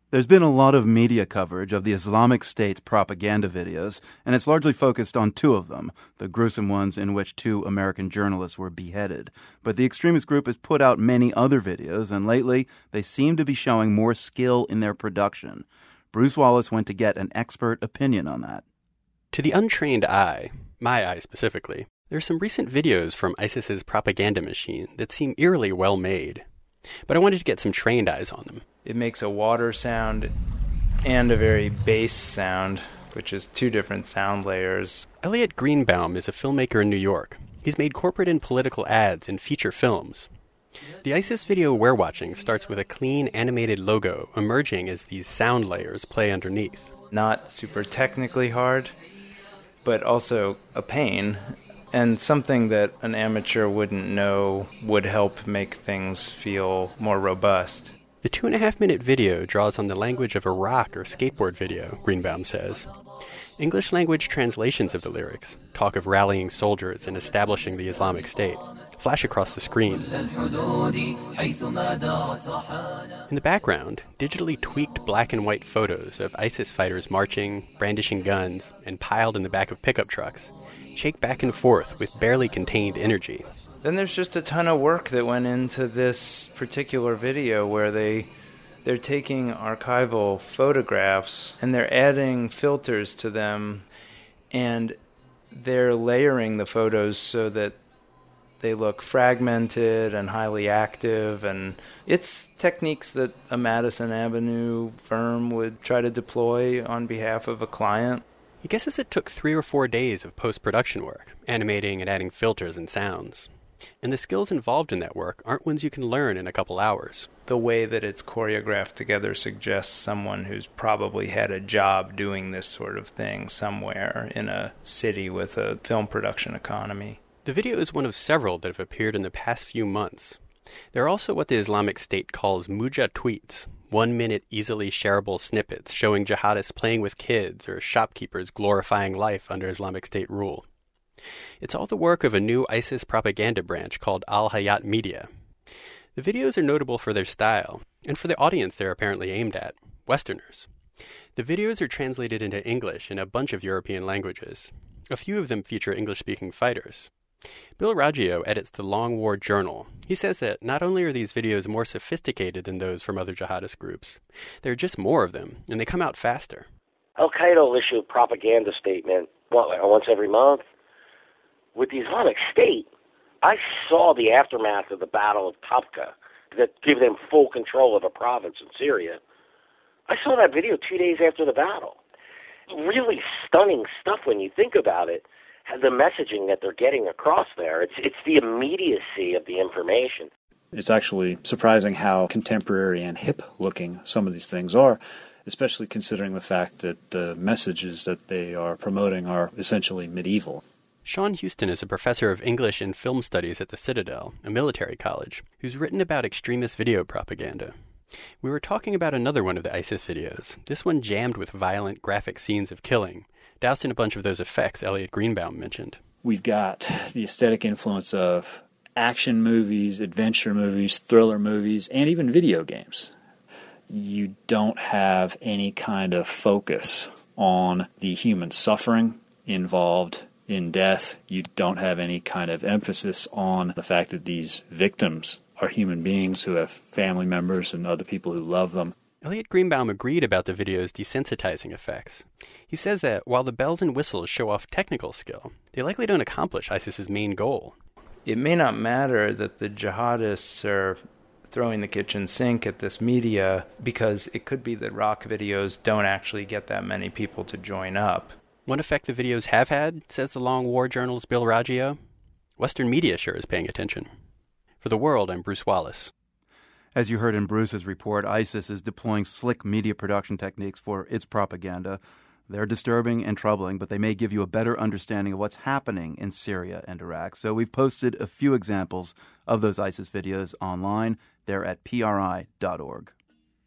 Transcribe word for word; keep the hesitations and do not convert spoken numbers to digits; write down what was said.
There's been a lot of media coverage of the Islamic State's propaganda videos, and it's largely focused on two of them, the gruesome ones in which two American journalists were beheaded. But the extremist group has put out many other videos, and lately they seem to be showing more skill in their production. Bruce Wallace went to get an expert opinion on that. To the untrained eye, my eye specifically, there are some recent videos from ISIS's propaganda machine that seem eerily well made. But I wanted to get some trained eyes on them. It makes a water sound and a very bass sound, which is two different sound layers. Elliot Greenbaum is a filmmaker in New York. He's made corporate and political ads and feature films. The ISIS video we're watching starts with a clean animated logo emerging as these sound layers play underneath. Not super technically hard, but also a pain, and something that an amateur wouldn't know would help make things feel more robust. The two and a half minute video draws on the language of a rock or skateboard video, Greenbaum says. English language translations of the lyrics talk of rallying soldiers and establishing the Islamic State, flash across the screen. In the background, digitally tweaked black and white photos of ISIS fighters marching, brandishing guns, and piled in the back of pickup trucks shake back and forth with barely contained energy. Then there's just a ton of work that went into this particular video where they, they're taking archival photographs and they're adding filters to them, and they're layering the photos so that they look fragmented and highly active, and it's techniques that a Madison Avenue firm would try to deploy on behalf of a client. He guesses it took three or four days of post-production work, animating and adding filters and sounds. And the skills involved in that work aren't ones you can learn in a couple hours. The way that it's choreographed together suggests someone who's probably had a job doing this sort of thing somewhere in a city with a film production economy. The video is one of several that have appeared in the past few months. They're also what the Islamic State calls Muja tweets, one-minute easily shareable snippets showing jihadists playing with kids or shopkeepers glorifying life under Islamic State rule. It's all the work of a new ISIS propaganda branch called Al-Hayat Media. The videos are notable for their style, and for the audience they're apparently aimed at, Westerners. The videos are translated into English and a bunch of European languages. A few of them feature English-speaking fighters. Bill Raggio edits the Long War Journal. He says that not only are these videos more sophisticated than those from other jihadist groups, there are just more of them, and they come out faster. Al-Qaeda will issue a propaganda statement, what, like once every month? With the Islamic State, I saw the aftermath of the Battle of Tabqa that gave them full control of a province in Syria. I saw that video two days after the battle. Really stunning stuff when you think about it. The messaging that they're getting across there, it's it's the immediacy of the information. It's actually surprising how contemporary and hip-looking some of these things are, especially considering the fact that the messages that they are promoting are essentially medieval. Sean Houston is a professor of English and film studies at the Citadel, a military college, who's written about extremist video propaganda. We were talking about another one of the ISIS videos, this one jammed with violent, graphic scenes of killing, doused in a bunch of those effects Elliot Greenbaum mentioned. We've got the aesthetic influence of action movies, adventure movies, thriller movies, and even video games. You don't have any kind of focus on the human suffering involved in death. You don't have any kind of emphasis on the fact that these victims are human beings who have family members and other people who love them. Elliot Greenbaum agreed about the video's desensitizing effects. He says that while the bells and whistles show off technical skill, they likely don't accomplish ISIS's main goal. It may not matter that the jihadists are throwing the kitchen sink at this media, because it could be that rock videos don't actually get that many people to join up. One effect the videos have had, says the Long War Journal's Bill Raggio, Western media sure is paying attention. For The World, I'm Bruce Wallace. As you heard in Bruce's report, ISIS is deploying slick media production techniques for its propaganda. They're disturbing and troubling, but they may give you a better understanding of what's happening in Syria and Iraq. So we've posted a few examples of those ISIS videos online. They're at P R I dot org.